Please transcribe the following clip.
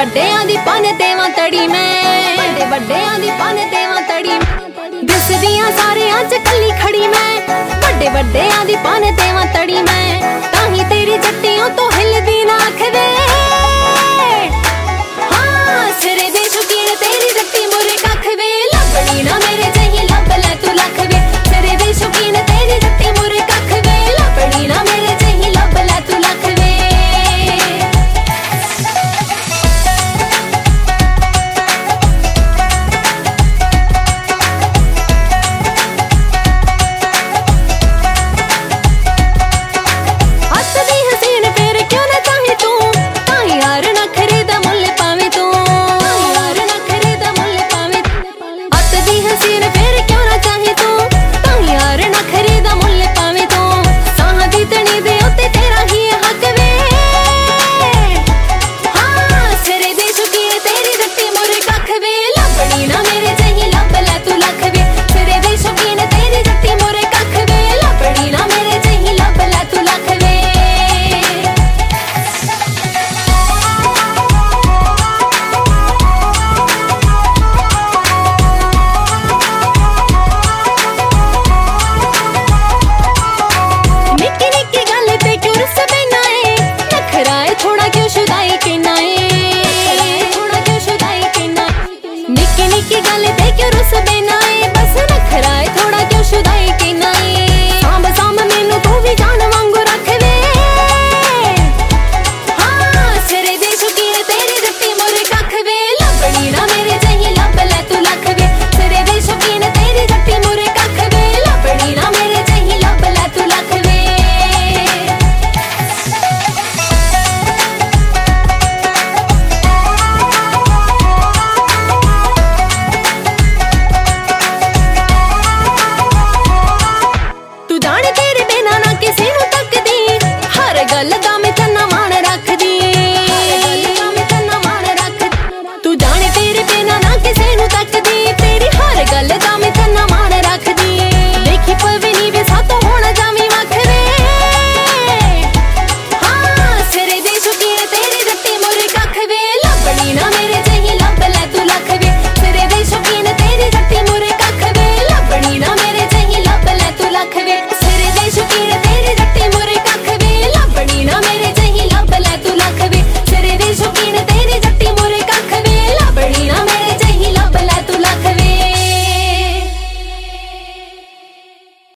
ਵੱਡਿਆਂ ਦੀ ਪੰਨ ਦੇਵਾਂ ਤੜੀ ਮੈਂ, ਵੱਡੇ ਵੱਡਿਆਂ ਦੀ ਪੰਨ ਦੇਵਾਂ ਤੜੀ ਮੈਂ। ਦਿਸਦੀਆਂ ਸਾਰਿਆਂ ਚ ਕੱਲੀ ਖੜੀ ਮੈਂ, ਵੱਡੇ ਵੱਡਿਆਂ ਦੀ ਪੰਨ ਦੇਵਾਂ ਤੜੀ ਮੈਂ। ਤਾਂ ਹੀ ਤੇਰੀ ਜੱਟੀਆਂ ਤੋਂ ਹਿੱਲਦੀ ਨਾ ਅੱਖ ਵੇ,